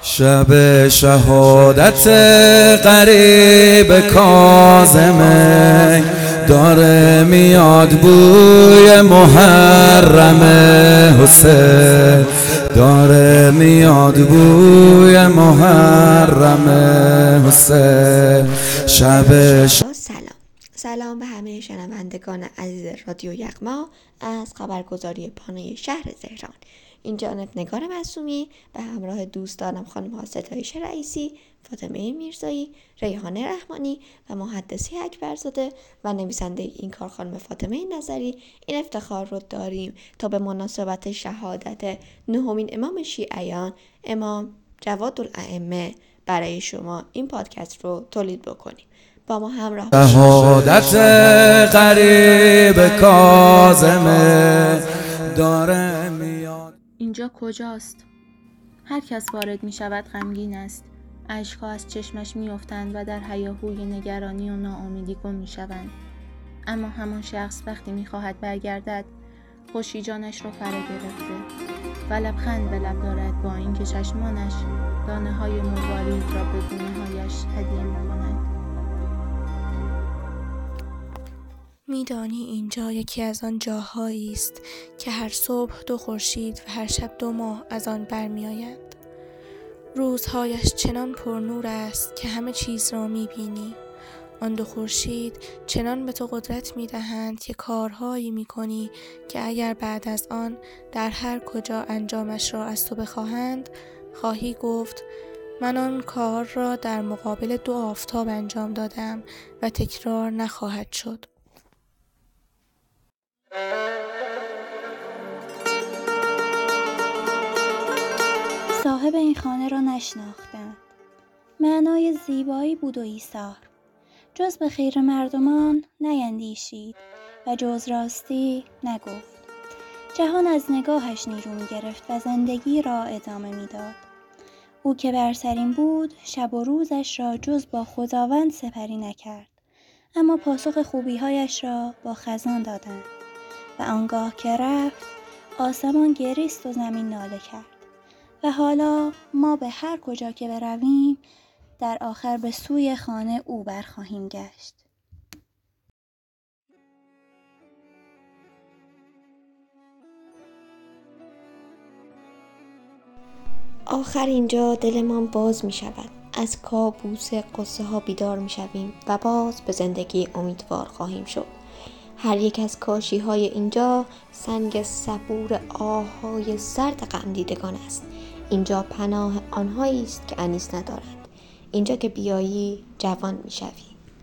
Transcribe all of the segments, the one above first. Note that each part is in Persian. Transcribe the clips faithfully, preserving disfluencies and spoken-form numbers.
شب شهادت قریب کاظمه، داره میاد بوی محرم حسین، داره میاد بوی محرم حسین. شب ش... سلام سلام به همه شنوندگان عزیز رادیو یغما از خبرگزاری پانوی شهر تهران. این جانب نگار معصومی به همراه دوستانم خانم ها ستایش رئیسی، فاطمه میرزایی، ریحانه رحمانی و محدثی اکبرزاده و نویسنده این کار خانم فاطمه نظری این افتخار رو داریم تا به مناسبت شهادت نهمین امام شیعیان، امام جوادالائمه، برای شما این پادکست رو تولید بکنیم. با ما همراه باشید. شهادت قریب کاظمه، داره میاد. اینجا کجاست؟ هر کس وارد می شود غمگین است. اشک‌ها از چشمش می افتند و در هیاهوی نگرانی و ناامیدی گم می شوند. اما همان شخص وقتی می خواهد برگردد، خوشی جانش را فرا گرفته و لبخند به لب دارد، با اینکه چشمانش دانه های مروارید را به گونه هایش هدیه می کند. میدانی اینجا یکی از آن جاهایی است که هر صبح دو خورشید و هر شب دو ماه از آن برمیآیند. روزهایش چنان پرنور است که همه چیز را میبینی. آن دو خورشید چنان به تو قدرت میدهند که کارهایی میکنی که اگر بعد از آن در هر کجا انجامش را از تو بخواهند، خواهی گفت من آن کار را در مقابل دو آفتاب انجام دادم و تکرار نخواهد شد. صاحب این خانه را نشناختند. معنای زیبایی بود و ایثار. جز به خیر مردمان نیندیشید و جز راستی نگفت. جهان از نگاهش نیرو می گرفت و زندگی را ادامه می داد. او که برترین بود، شب و روزش را جز با خداوند سپری نکرد، اما پاسخ خوبی‌هایش را با خزان دادند و آنگاه که رفت، آسمان گریست و زمین ناله کرد. و حالا ما به هر کجا که برویم، در آخر به سوی خانه او برخواهیم گشت. آخر اینجا دلمان باز می شود. از کابوس قصه ها بیدار می شویم و باز به زندگی امیدوار خواهیم شد. هر یک از کاشی های اینجا سنگ صبور آهای سرد غم دیدگان است. اینجا پناه آنهایی است که انیس ندارند. اینجا که بیایی جوان می شوی.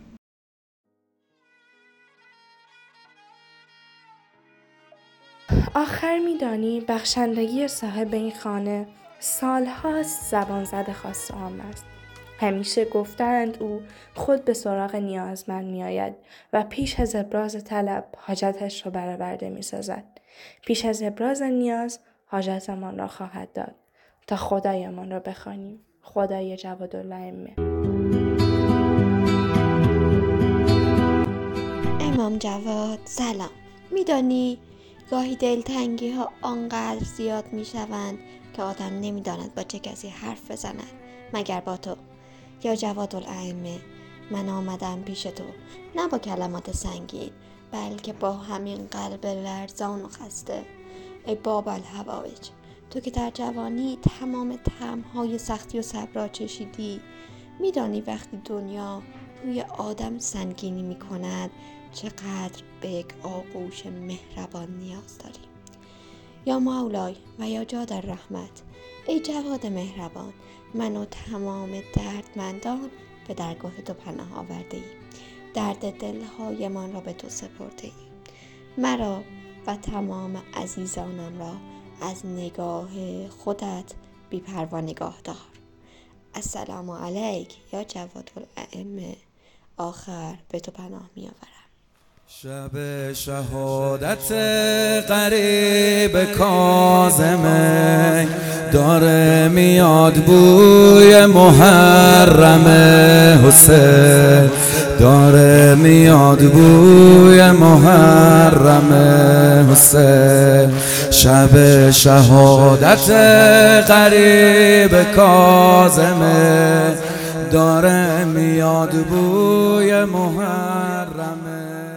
آخر میدانی بخشندگی صاحب این خانه سالهاست زبان زده خاص عام است. همیشه گفتند او خود به سراغ نیازمند می آید و پیش از ابراز طلب حاجتش را برآورده می سازد. پیش از ابراز نیاز حاجتمان را خواهد داد تا خدایمان را بخوانیم. خدای جوادالائمه. امام جواد سلام. میدانی گاهی دلتنگی ها آنقدر زیاد می شوند که آدم نمی داند با چه کسی حرف بزند مگر با تو. یا جوادالائمه، من آمدم پیش تو نه با کلمات سنگین، بلکه با همین قلب لرزان و خسته. ای باب الحوائج، تو که در جوانی تمام طعم‌های سختی و صبر را چشیدی، میدانی وقتی دنیا روی آدم سنگینی میکند چقدر به یک آغوش مهربان نیاز داری. یا مولای و یا جاد الرحمت، ای جواد مهربان، من و تمام دردمندان به درگاه تو پناه آورده ایم. درد دلهای من را به تو سپرده ایم. مرا و تمام عزیزانم را از نگاه خودت بی‌پروا نگاه دار. السلام علیک یا جوادالائمه، آخر به تو پناه می آورم. شب شهادت قریب کاظمه، داره میاد بوی محرم حسین، داره میاد بوی محرم حسین. شب شهادت قریب کاظمه، داره میاد بوی محرمه.